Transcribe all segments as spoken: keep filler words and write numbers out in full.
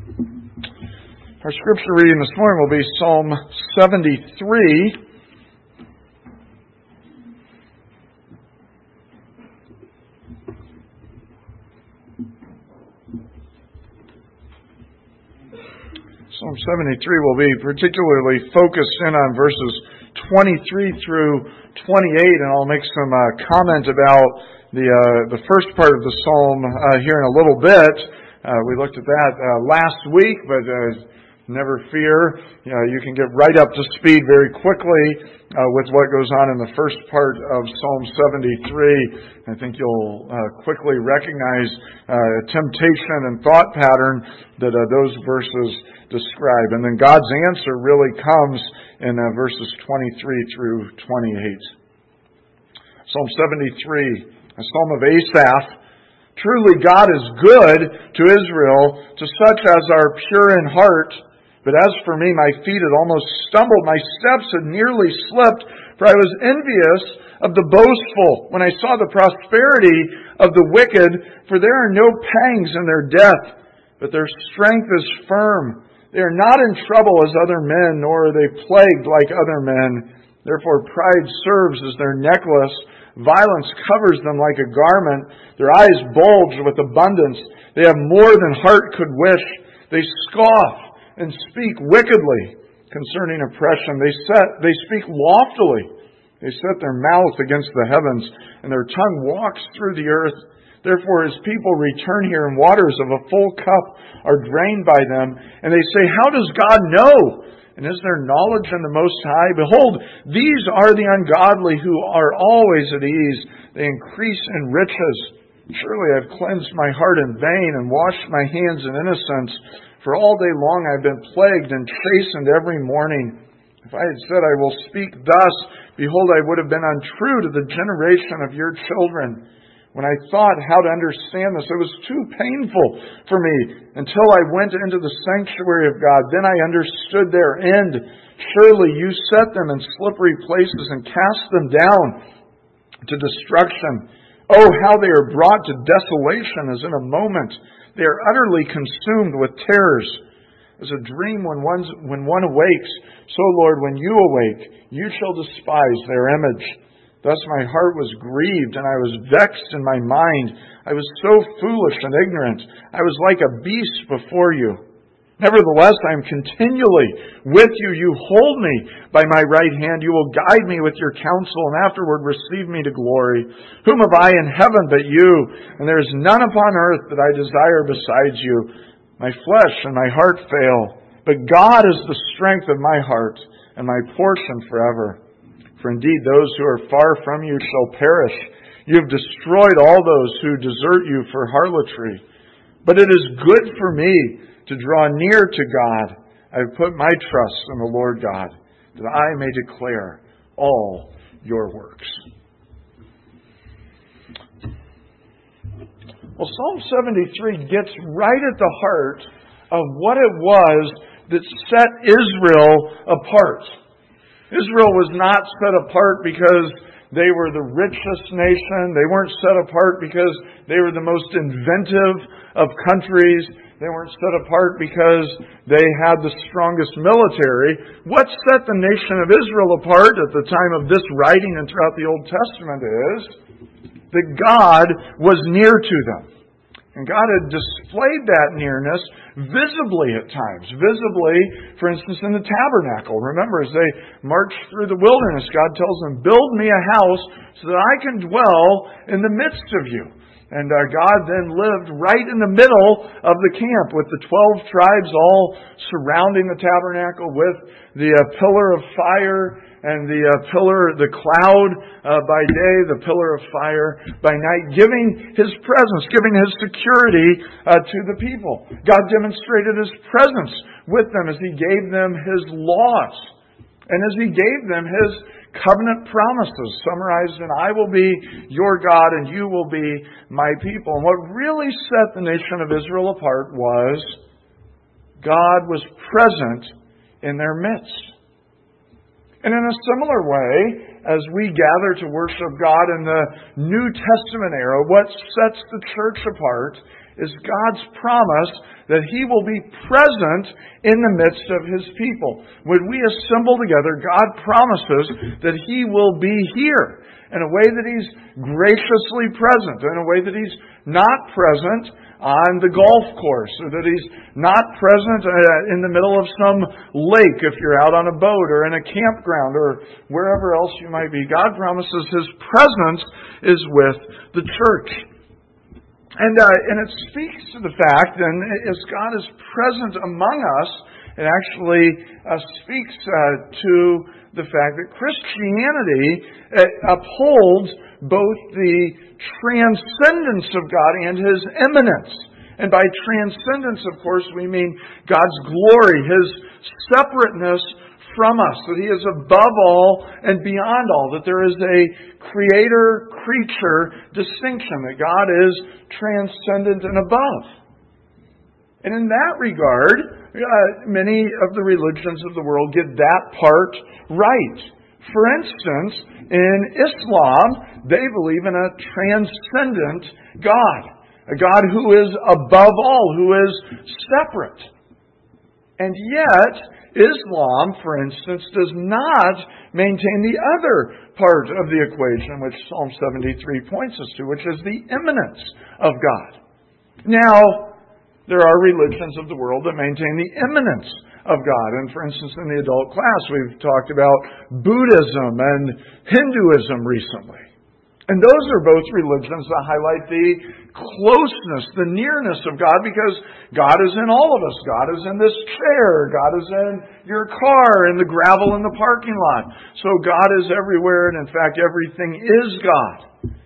Our scripture reading this morning will be Psalm seventy-three. Psalm seventy-three will be particularly focused in on verses twenty-three through twenty-eight, and I'll make some uh, comment about the uh, the first part of the psalm uh, here in a little bit. Uh, we looked at that uh, last week, but uh, never fear. You know, you can get right up to speed very quickly uh, with what goes on in the first part of Psalm seventy-three. I think you'll uh, quickly recognize uh, a temptation and thought pattern that uh, those verses describe. And then God's answer really comes in uh, verses twenty-three through twenty-eight. Psalm seventy-three, a psalm of Asaph. Truly God is good to Israel, to such as are pure in heart. But as for me, my feet had almost stumbled, my steps had nearly slipped, for I was envious of the boastful when I saw the prosperity of the wicked, for there are no pangs in their death, but their strength is firm. They are not in trouble as other men, nor are they plagued like other men. Therefore pride serves as their necklace. Violence covers them like a garment. Their eyes bulge with abundance. They have more than heart could wish. They scoff and speak wickedly concerning oppression. They set, they speak loftily. They set their mouth against the heavens, and their tongue walks through the earth. Therefore his people return here, and waters of a full cup are drained by them. And they say, how does God know? And is there knowledge in the Most High? Behold, these are the ungodly who are always at ease. They increase in riches. Surely I have cleansed my heart in vain and washed my hands in innocence. For all day long I have been plagued and chastened every morning. If I had said, I will speak thus, behold, I would have been untrue to the generation of your children. When I thought how to understand this, it was too painful for me until I went into the sanctuary of God. Then I understood their end. Surely you set them in slippery places and cast them down to destruction. Oh, how they are brought to desolation as in a moment. They are utterly consumed with terrors. As a dream when, one's, when one awakes, so, Lord, when you awake, you shall despise their image. Thus my heart was grieved, and I was vexed in my mind. I was so foolish and ignorant. I was like a beast before you. Nevertheless, I am continually with you. You hold me by my right hand. You will guide me with your counsel, and afterward receive me to glory. Whom have I in heaven but you? And there is none upon earth that I desire besides you. My flesh and my heart fail, but God is the strength of my heart and my portion forever. For indeed those who are far from you shall perish. You have destroyed all those who desert you for harlotry. But it is good for me to draw near to God. I have put my trust in the Lord God, that I may declare all your works. Well, Psalm seventy-three gets right at the heart of what it was that set Israel apart. Israel was not set apart because they were the richest nation. They weren't set apart because they were the most inventive of countries. They weren't set apart because they had the strongest military. What set the nation of Israel apart at the time of this writing and throughout the Old Testament is that God was near to them. And God had displayed that nearness visibly at times. Visibly, for instance, in the tabernacle. Remember, as they marched through the wilderness, God tells them, build me a house so that I can dwell in the midst of you. And uh, God then lived right in the middle of the camp with the twelve tribes all surrounding the tabernacle with the uh, pillar of fire and the uh, pillar, the cloud uh, by day, the pillar of fire by night, giving His presence, giving His security uh, to the people. God demonstrated His presence with them as He gave them His laws and as He gave them His covenant promises summarized in, I will be your God and you will be my people. And what really set the nation of Israel apart was God was present in their midst. And in a similar way, as we gather to worship God in the New Testament era, what sets the church apart is God's promise that He will be present in the midst of His people. When we assemble together, God promises that He will be here in a way that He's graciously present, in a way that He's not present on the golf course, or that He's not present in the middle of some lake if you're out on a boat, or in a campground, or wherever else you might be. God promises His presence is with the church. And uh, and it speaks to the fact, and as God is present among us, it actually uh, speaks uh, to the fact that Christianity uh, upholds both the transcendence of God and His immanence. And by transcendence, of course, we mean God's glory, His separateness from us, that He is above all and beyond all, that there is a creator-creature distinction, that God is transcendent and above. And in that regard, uh, many of the religions of the world get that part right. For instance, in Islam, they believe in a transcendent God, a God who is above all, who is separate. And yet, Islam, for instance, does not maintain the other part of the equation, which Psalm seventy-three points us to, which is the immanence of God. Now, there are religions of the world that maintain the immanence of God. And for instance, in the adult class, we've talked about Buddhism and Hinduism recently. And those are both religions that highlight the closeness, the nearness of God, because God is in all of us. God is in this chair. God is in your car, in the gravel in the parking lot. So God is everywhere, and in fact, everything is God.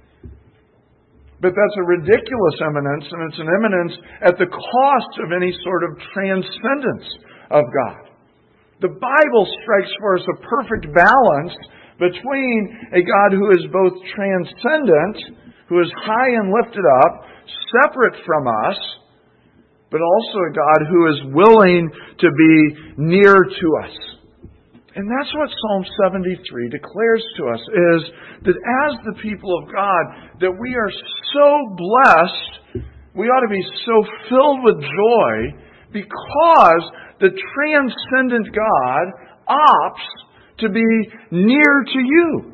But that's a ridiculous immanence, and it's an immanence at the cost of any sort of transcendence of God. The Bible strikes for us a perfect balance between a God who is both transcendent, who is high and lifted up, separate from us, but also a God who is willing to be near to us. And that's what Psalm seventy-three declares to us, is that as the people of God, that we are so blessed, we ought to be so filled with joy, because the transcendent God opts to be near to you.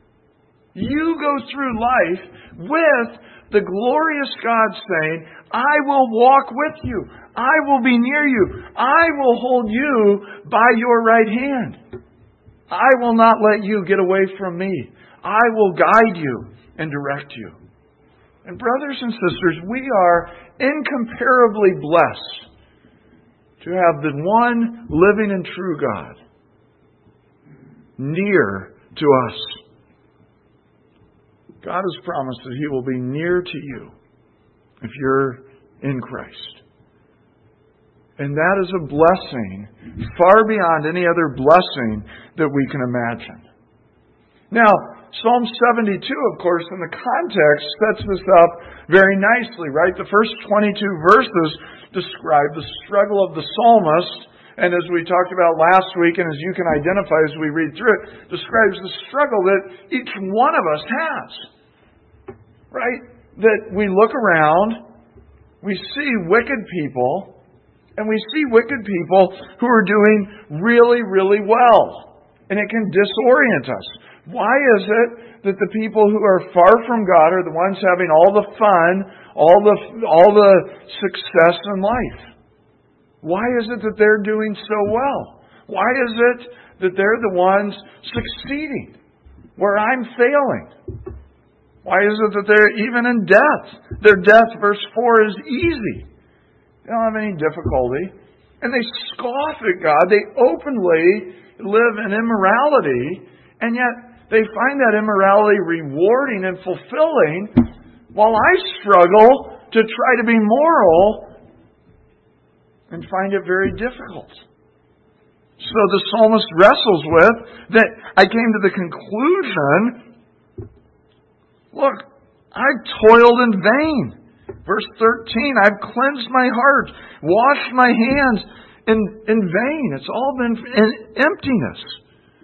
You go through life with the glorious God saying, I will walk with you. I will be near you. I will hold you by your right hand. I will not let you get away from me. I will guide you and direct you. And brothers and sisters, we are incomparably blessed to have the one living and true God near to us. God has promised that He will be near to you if you're in Christ. And that is a blessing far beyond any other blessing that we can imagine. Now, Psalm seventy-two, of course, in the context, sets this up very nicely, right? The first twenty-two verses describe the struggle of the psalmist. And as we talked about last week, and as you can identify as we read through it, describes the struggle that each one of us has. Right? That we look around, we see wicked people, and we see wicked people who are doing really, really well. And it can disorient us. Why is it that the people who are far from God are the ones having all the fun, all the, all the success in life? Why is it that they're doing so well? Why is it that they're the ones succeeding where I'm failing? Why is it that they're even in death? Their death, verse four, is easy. They don't have any difficulty. And they scoff at God. They openly live in immorality. And yet they find that immorality rewarding and fulfilling, while I struggle to try to be moral and find it very difficult. So the psalmist wrestles with that. I came to the conclusion, look, I've toiled in vain. Verse thirteen, I've cleansed my heart, washed my hands in, in vain. It's all been in emptiness.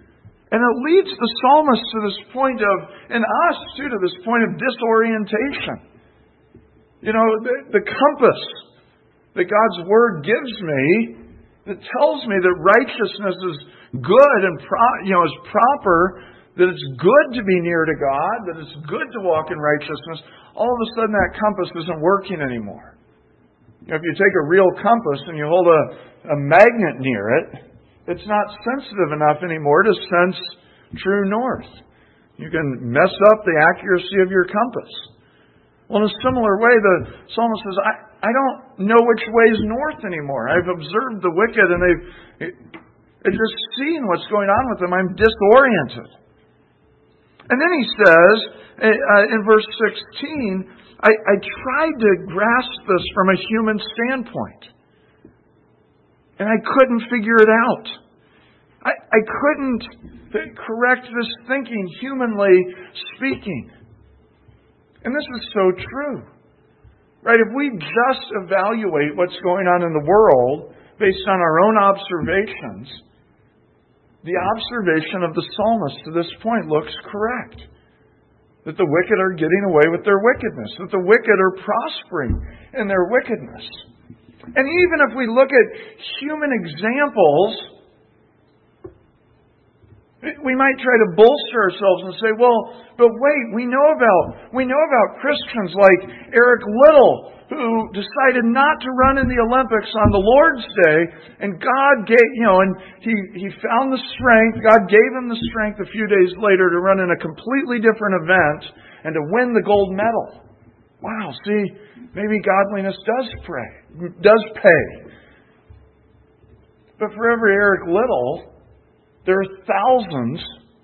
And it leads the psalmist to this point of, and us too, to this point of disorientation. You know, the, the compass that God's Word gives me that tells me that righteousness is good and pro- you know is proper, that it's good to be near to God, that it's good to walk in righteousness, all of a sudden that compass isn't working anymore. You know, if you take a real compass and you hold a, a magnet near it, it's not sensitive enough anymore to sense true north. You can mess up the accuracy of your compass. Well, in a similar way, the psalmist says, I, I don't know which way is north anymore. I've observed the wicked and they've it, just seen what's going on with them. I'm disoriented. And then he says, uh, in verse sixteen, I, I tried to grasp this from a human standpoint. And I couldn't figure it out. I, I couldn't correct this thinking, humanly speaking. And this is so true. Right? If we just evaluate what's going on in the world based on our own observations, the observation of the psalmist to this point looks correct. That the wicked are getting away with their wickedness. That the wicked are prospering in their wickedness. And even if we look at human examples, we might try to bolster ourselves and say, well, but wait, we know about we know about Christians like Eric Liddell, who decided not to run in the Olympics on the Lord's Day, and God gave, you know, and he, he found the strength, God gave him the strength a few days later to run in a completely different event and to win the gold medal. Wow, see, maybe godliness does pray, does pay. But for every Eric Liddell, there are thousands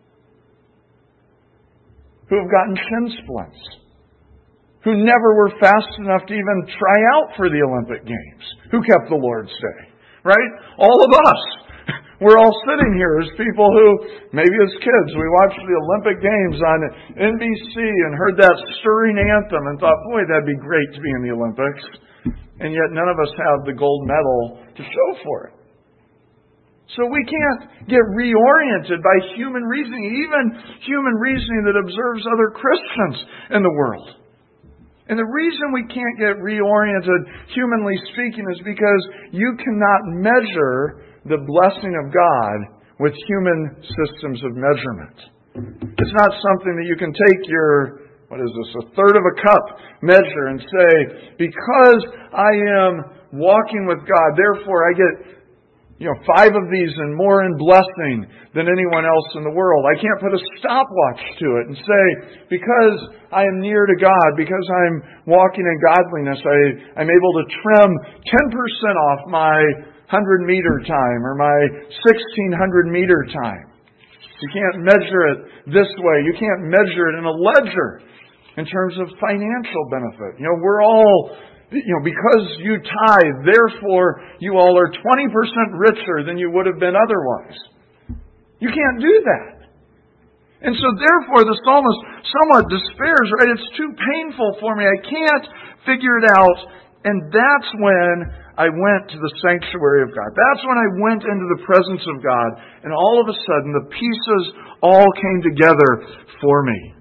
who have gotten shin splints, who never were fast enough to even try out for the Olympic Games, who kept the Lord's Day. Right? All of us. We're all sitting here as people who, maybe as kids, we watched the Olympic Games on N B C and heard that stirring anthem and thought, boy, that'd be great to be in the Olympics. And yet none of us have the gold medal to show for it. So we can't get reoriented by human reasoning, even human reasoning that observes other Christians in the world. And the reason we can't get reoriented, humanly speaking, is because you cannot measure the blessing of God with human systems of measurement. It's not something that you can take your, what is this, a third of a cup measure and say, because I am walking with God, therefore I get You know, five of these and more in blessing than anyone else in the world. I can't put a stopwatch to it and say, because I am near to God, because I'm walking in godliness, I, I'm able to trim ten percent off my one hundred meter time or my sixteen hundred meter time. You can't measure it this way. You can't measure it in a ledger in terms of financial benefit. You know, we're all... You know, because you tithe, therefore you all are twenty percent richer than you would have been otherwise. You can't do that. And so therefore the psalmist somewhat despairs, right? It's too painful for me. I can't figure it out. And that's when I went to the sanctuary of God. That's when I went into the presence of God. And all of a sudden the pieces all came together for me.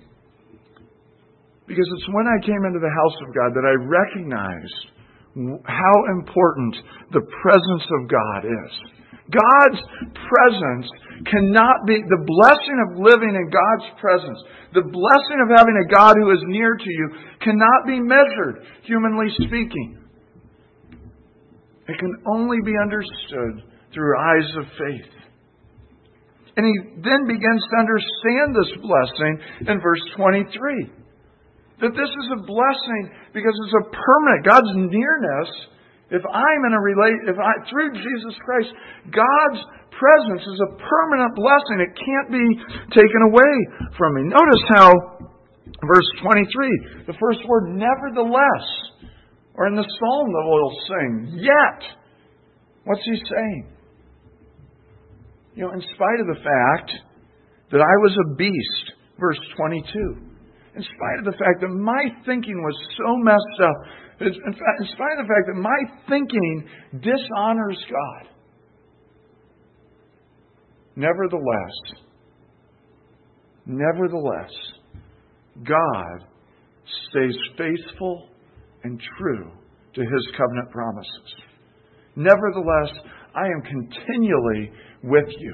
Because it's when I came into the house of God that I recognized how important the presence of God is. God's presence cannot be, the blessing of living in God's presence, the blessing of having a God who is near to you cannot be measured, humanly speaking. It can only be understood through eyes of faith. And he then begins to understand this blessing in verse twenty-three. That this is a blessing because it's a permanent, God's nearness, if I'm in a relate, if I, through Jesus Christ, God's presence is a permanent blessing. It can't be taken away from me. Notice how, verse twenty-three, the first word, nevertheless, or in the psalm that we'll sing, yet. What's he saying? You know, in spite of the fact that I was a beast, verse twenty-two. In spite of the fact that my thinking was so messed up, in fact, in spite of the fact that my thinking dishonors God, nevertheless, Nevertheless, God stays faithful and true to His covenant promises. Nevertheless, I am continually with you.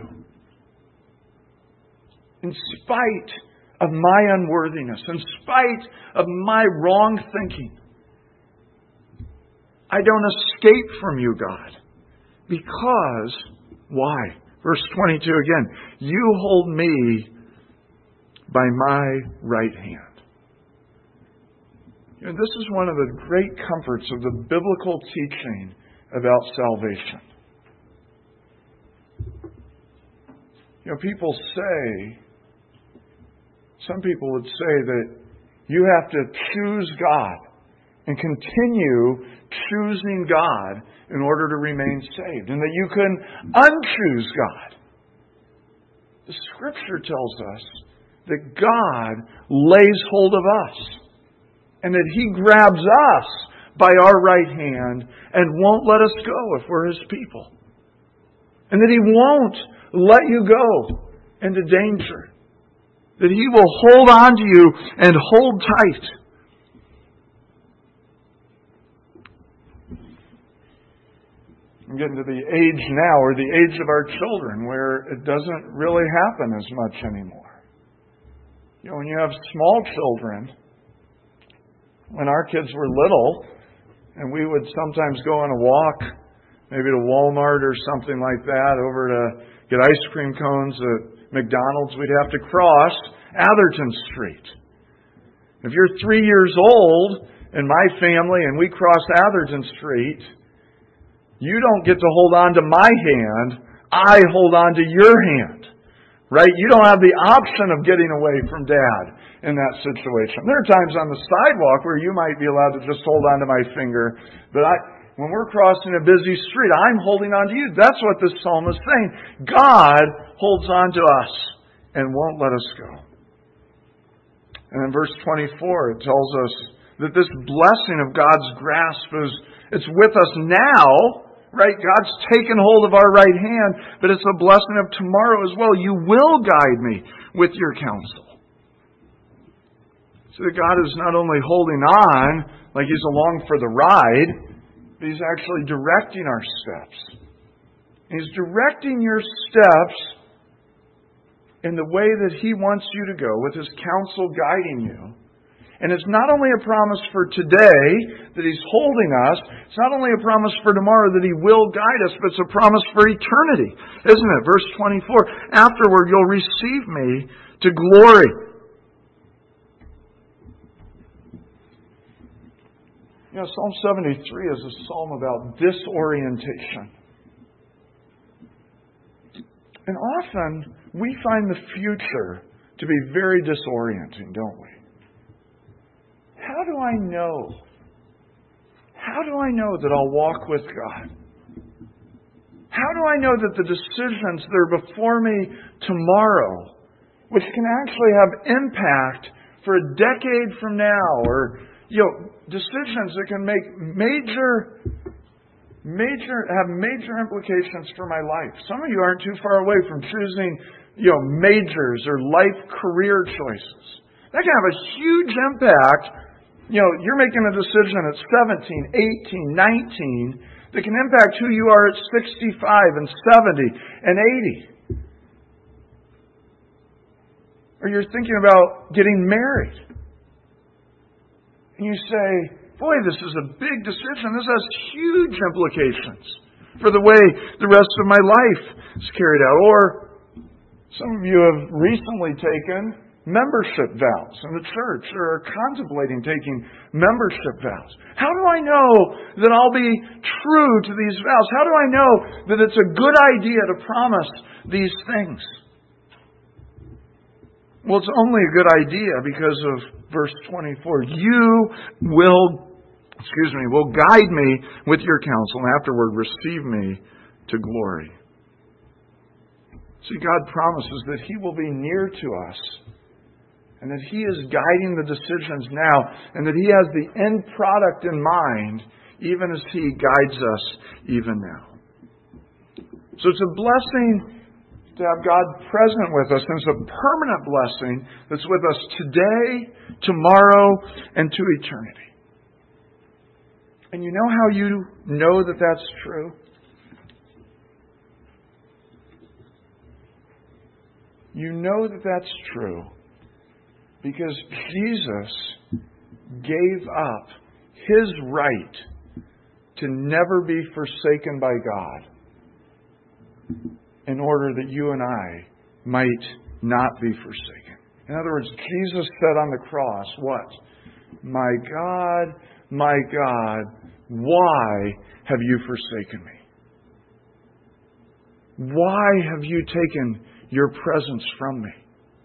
In spite of my unworthiness, in spite of my wrong thinking, I don't escape from you, God. Because, why? Verse twenty-two again, you hold me by my right hand. You know, this is one of the great comforts of the biblical teaching about salvation. You know, people say, some people would say that you have to choose God and continue choosing God in order to remain saved, and that you can unchoose God. The Scripture tells us that God lays hold of us, and that He grabs us by our right hand and won't let us go if we're His people. And that He won't let you go into danger. That He will hold on to you and hold tight. I'm getting to the age now, or the age of our children, where it doesn't really happen as much anymore. You know, when you have small children, when our kids were little, and we would sometimes go on a walk, maybe to Walmart or something like that, over to get ice cream cones at McDonald's, we'd have to cross Atherton Street. If you're three years old in my family and we cross Atherton Street, you don't get to hold on to my hand. I hold on to your hand. Right? You don't have the option of getting away from Dad in that situation. There are times on the sidewalk where you might be allowed to just hold on to my finger. But I, when we're crossing a busy street, I'm holding on to you. That's what this psalm is saying. God holds on to us and won't let us go. And in verse twenty-four, it tells us that this blessing of God's grasp is it's with us now. Right? God's taken hold of our right hand, but it's a blessing of tomorrow as well. You will guide me with your counsel. So that God is not only holding on like He's along for the ride, but He's actually directing our steps. He's directing your steps in the way that He wants you to go, with His counsel guiding you. And it's not only a promise for today that He's holding us, it's not only a promise for tomorrow that He will guide us, but it's a promise for eternity, isn't it? Verse twenty-four, afterward you'll receive me to glory. You know, Psalm seventy-three is a psalm about disorientation. And often we find the future to be very disorienting, don't we? How do I know? How do I know that I'll walk with God? How do I know that the decisions that are before me tomorrow, which can actually have impact for a decade from now, or you know, decisions that can make major, major, have major implications for my life. Some of you aren't too far away from choosing, you know, majors or life career choices. That can have a huge impact. You know, you're making a decision at seventeen, eighteen, nineteen that can impact who you are at sixty-five and seventy and eighty. Or you're thinking about getting married. And you say, boy, this is a big decision. This has huge implications for the way the rest of my life is carried out. Or some of you have recently taken membership vows in the church, or are contemplating taking membership vows. How do I know that I'll be true to these vows? How do I know that it's a good idea to promise these things? Well, it's only a good idea because of verse twenty-four. You will, excuse me, will guide me with your counsel, and afterward receive me to glory. See, God promises that He will be near to us, and that He is guiding the decisions now, and that He has the end product in mind, even as He guides us even now. So it's a blessing to have God present with us. And it's a permanent blessing that's with us today, tomorrow, and to eternity. And you know how you know that that's true? You know that that's true because Jesus gave up His right to never be forsaken by God in order that you and I might not be forsaken. In other words, Jesus said on the cross, what? My God, my God, why have you forsaken me? Why have you taken your presence from me?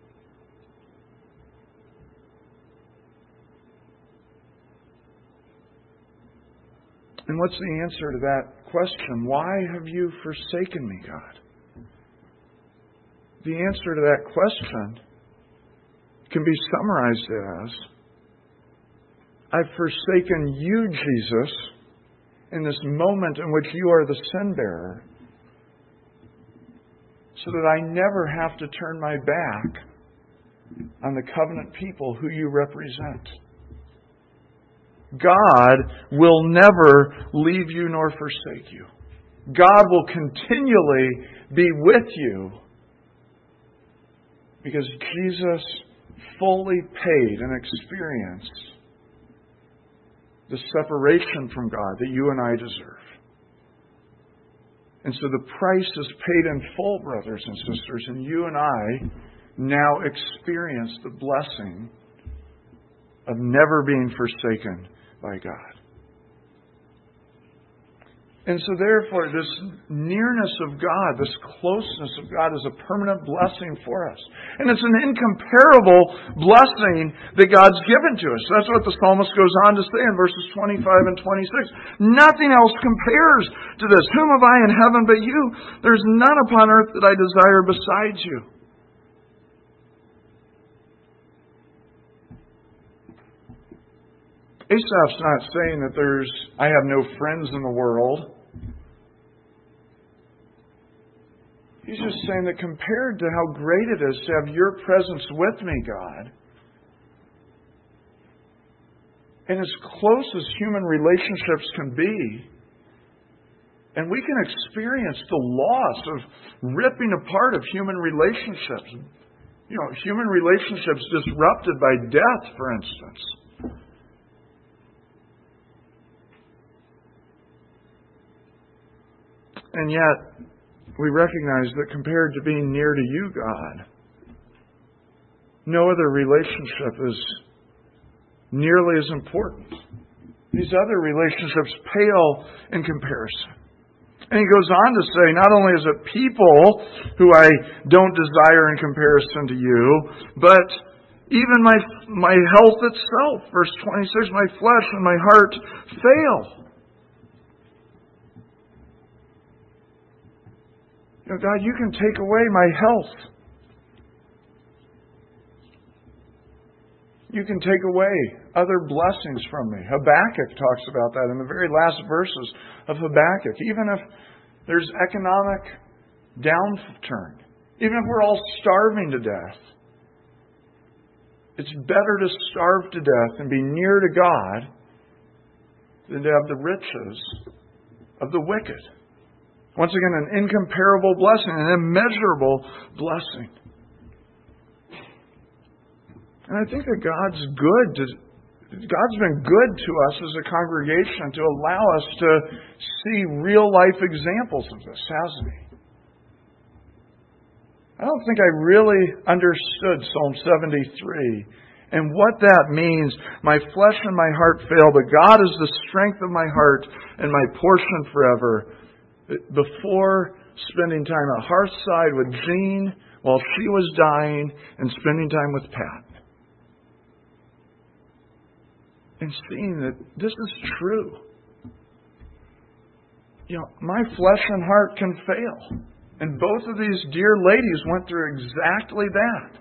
And what's the answer to that question? Why have you forsaken me, God? The answer to that question can be summarized as, I've forsaken you, Jesus, in this moment in which you are the sin bearer, so that I never have to turn my back on the covenant people who you represent. God will never leave you nor forsake you. God will continually be with you because Jesus fully paid and experienced the separation from God that you and I deserve. And so the price is paid in full, brothers and sisters, and you and I now experience the blessing of never being forsaken by God. And so therefore, this nearness of God, this closeness of God is a permanent blessing for us. And it's an incomparable blessing that God's given to us. That's what the psalmist goes on to say in verses twenty-five and twenty-six. Nothing else compares to this. Whom have I in heaven but you? There's none upon earth that I desire besides you. Asaph's not saying that there's, I have no friends in the world. He's just saying that compared to how great it is to have your presence with me, God, and as close as human relationships can be, and we can experience the loss of ripping apart of human relationships. You know, human relationships disrupted by death, for instance. And yet, we recognize that compared to being near to you, God, no other relationship is nearly as important. These other relationships pale in comparison. And he goes on to say, not only is it people who I don't desire in comparison to you, but even my my health itself. Verse twenty-six, my flesh and my heart fail. You know, God, you can take away my health. You can take away other blessings from me. Habakkuk talks about that in the very last verses of Habakkuk. Even if there's economic downturn, even if we're all starving to death, it's better to starve to death and be near to God than to have the riches of the wicked. Once again, an incomparable blessing, an immeasurable blessing. And I think that God's good to, God's been good to us as a congregation to allow us to see real life examples of this, hasn't He? I don't think I really understood Psalm seventy-three and what that means. My flesh and my heart fail, but God is the strength of my heart and my portion forever. Before spending time at Hearthside with Jean while she was dying and spending time with Pat. And seeing that this is true. You know, my flesh and heart can fail. And both of these dear ladies went through exactly that.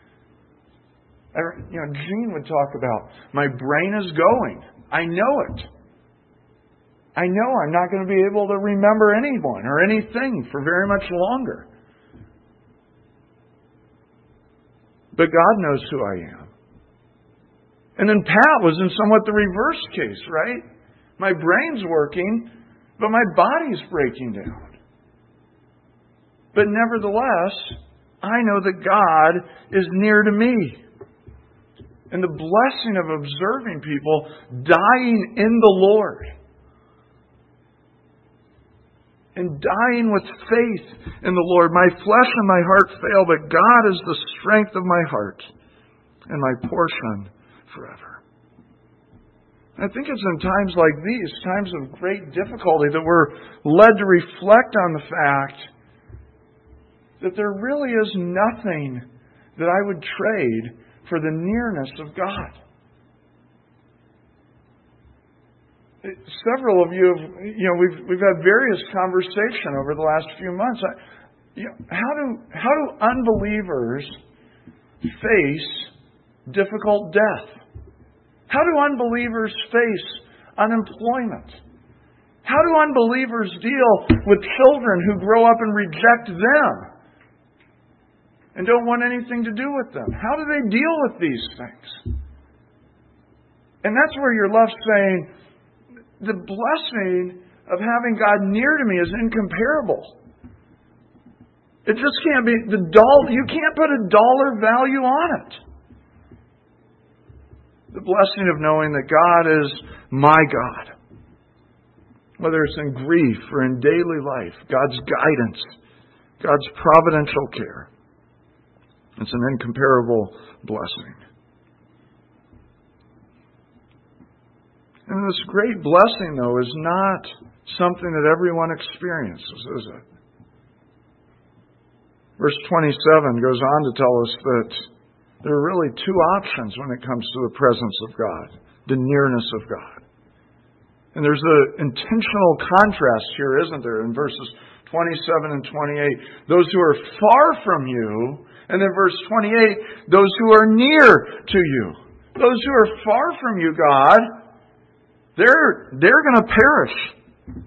You know, Jean would talk about, my brain is going. I know it. I know I'm not going to be able to remember anyone or anything for very much longer. but God knows who I am. And then Pat was in somewhat the reverse case, right? My brain's working, but my body's breaking down. But nevertheless, I know that God is near to me. And the blessing of observing people dying in the Lord and dying with faith in the Lord. My flesh and my heart fail, but God is the strength of my heart and my portion forever. I think it's in times like these, times of great difficulty, that we're led to reflect on the fact that there really is nothing that I would trade for the nearness of God. Several of you have, you know, we've we've had various conversation over the last few months. I, you know, how do how do unbelievers face difficult death? How do unbelievers face unemployment? How do unbelievers deal with children who grow up and reject them and don't want anything to do with them? How do they deal with these things? And that's where you're left saying, the blessing of having God near to me is incomparable. It just can't be the dollar. You can't put a dollar value on it. The blessing of knowing that God is my God. Whether it's in grief or in daily life, God's guidance, God's providential care. It's an incomparable blessing. And this great blessing, though, is not something that everyone experiences, is it? Verse twenty-seven goes on to tell us that there are really two options when it comes to the presence of God, the nearness of God. And there's an intentional contrast here, isn't there, in verses twenty-seven and twenty-eight. Those who are far from you, and then verse twenty-eight, those who are near to you. Those who are far from you, God, they're, they're going to perish.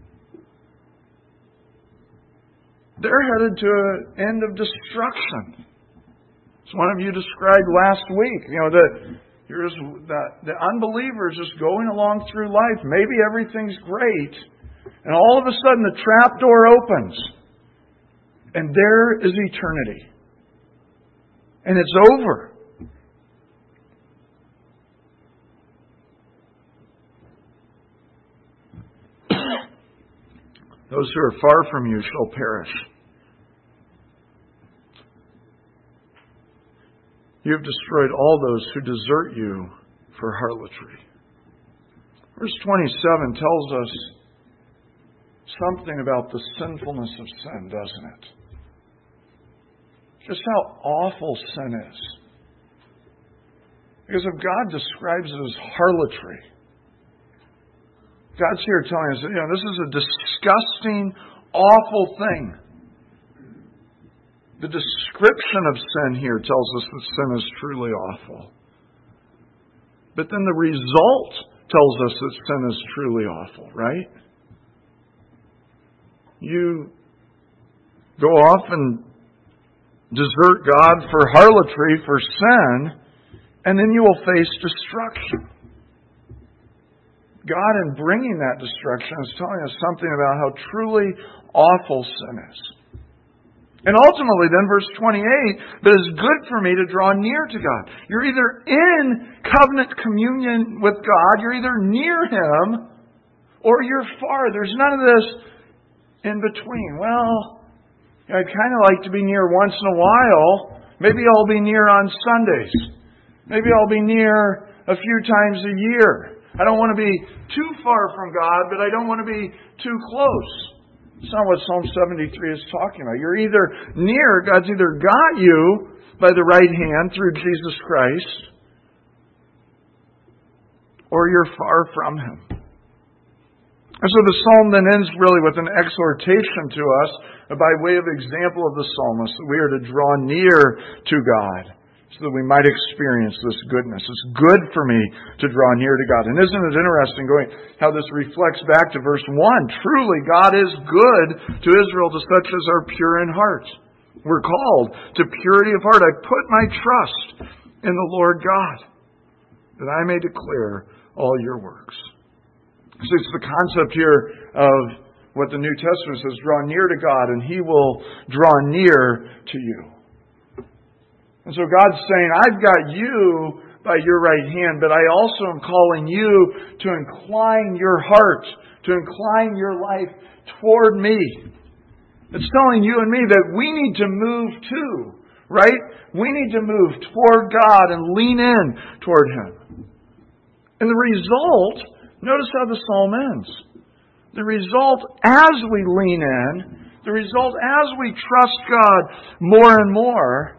They're headed to an end of destruction. As one of you described last week, you know, the, you're just, the, the unbeliever is just going along through life. Maybe everything's great, and all of a sudden the trap door opens, and there is eternity. And it's over. Those who are far from you shall perish. You have destroyed all those who desert you for harlotry. Verse twenty-seven tells us something about the sinfulness of sin, doesn't it? Just how awful sin is. Because if God describes it as harlotry, God's here telling us, you know, this is a disgusting, awful thing. The description of sin here tells us that sin is truly awful. But then the result tells us that sin is truly awful, right? You go off and desert God for harlotry, for sin, and then you will face destruction. God, in bringing that destruction, is telling us something about how truly awful sin is. And ultimately, then, verse twenty-eight, that it's good for me to draw near to God. You're either in covenant communion with God, you're either near Him, or you're far. There's none of this in between. Well, I'd kind of like to be near once in a while. Maybe I'll be near on Sundays. Maybe I'll be near a few times a year. I don't want to be too far from God, but I don't want to be too close. It's not what Psalm seventy-three is talking about. You're either near, God's either got you by the right hand through Jesus Christ, or you're far from Him. And so the psalm then ends really with an exhortation to us by way of example of the psalmist that we are to draw near to God so that we might experience this goodness. It's good for me to draw near to God. And isn't it interesting going how this reflects back to verse one? Truly, God is good to Israel, to such as are pure in heart. We're called to purity of heart. I put my trust in the Lord God, that I may declare all your works. So it's the concept here of what the New Testament says, draw near to God and He will draw near to you. And so God's saying, I've got you by your right hand, but I also am calling you to incline your heart, to incline your life toward me. It's telling you and me that we need to move too, right? We need to move toward God and lean in toward Him. And the result, notice how the psalm ends. The result as we lean in, the result as we trust God more and more,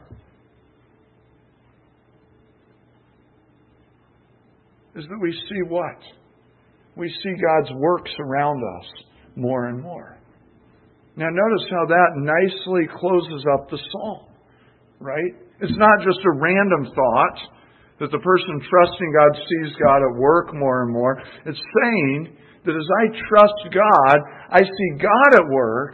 is that we see what? We see God's works around us more and more. Now notice how that nicely closes up the psalm, right? It's not just a random thought that the person trusting God sees God at work more and more. It's saying that as I trust God, I see God at work.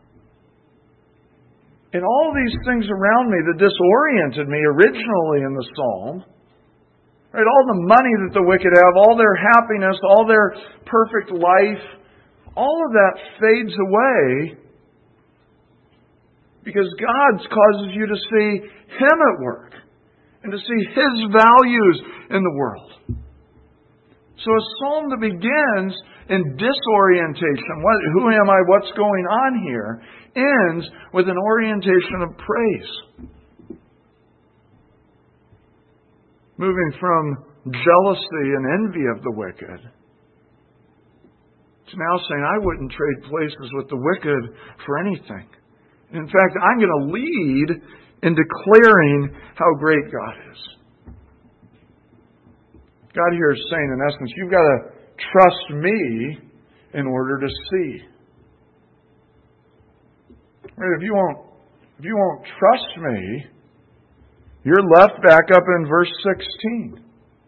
And all these things around me that disoriented me originally in the psalm, right? All the money that the wicked have, all their happiness, all their perfect life, all of that fades away because God causes you to see Him at work and to see His values in the world. So a psalm that begins in disorientation, what, who am I, what's going on here, ends with an orientation of praise. Moving from jealousy and envy of the wicked to now saying, I wouldn't trade places with the wicked for anything. And in fact, I'm going to lead in declaring how great God is. God here is saying, in essence, you've got to trust me in order to see. Right? If you won't, if you won't trust me, you're left back up in verse sixteen.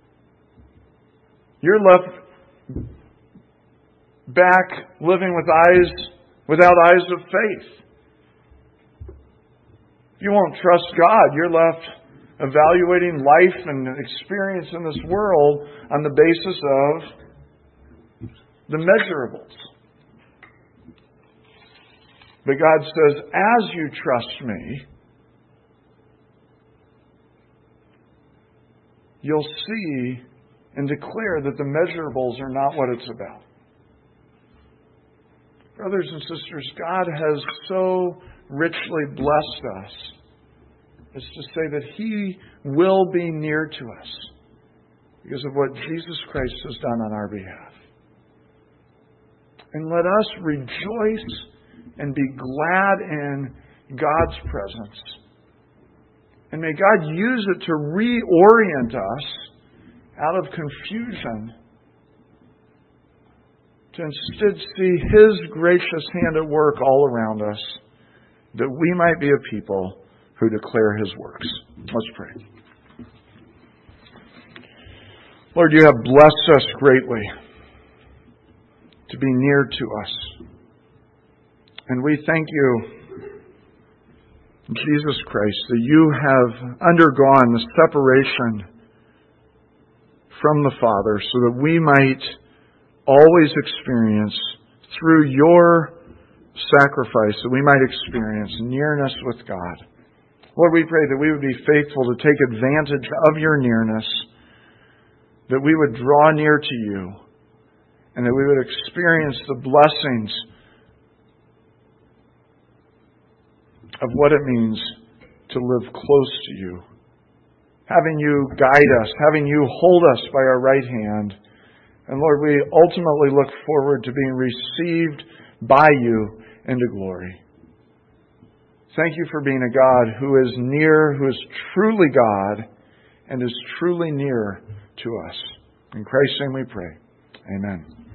You're left back living with eyes without eyes of faith. If you won't trust God, you're left evaluating life and experience in this world on the basis of the measurables. But God says, as you trust me, you'll see and declare that the measurables are not what it's about. Brothers and sisters, God has so richly blessed us as to say that He will be near to us because of what Jesus Christ has done on our behalf. And let us rejoice and be glad in God's presence. And may God use it to reorient us out of confusion to instead see His gracious hand at work all around us, that we might be a people who declare His works. Let's pray. Lord, you have blessed us greatly to be near to us. And we thank you, Jesus Christ, that you have undergone the separation from the Father so that we might always experience through your sacrifice, that we might experience nearness with God. Lord, we pray that we would be faithful to take advantage of your nearness, that we would draw near to you, and that we would experience the blessings of what it means to live close to you. Having you guide us, having you hold us by our right hand. And Lord, we ultimately look forward to being received by you into glory. Thank you for being a God who is near, who is truly God, and is truly near to us. In Christ's name we pray. Amen.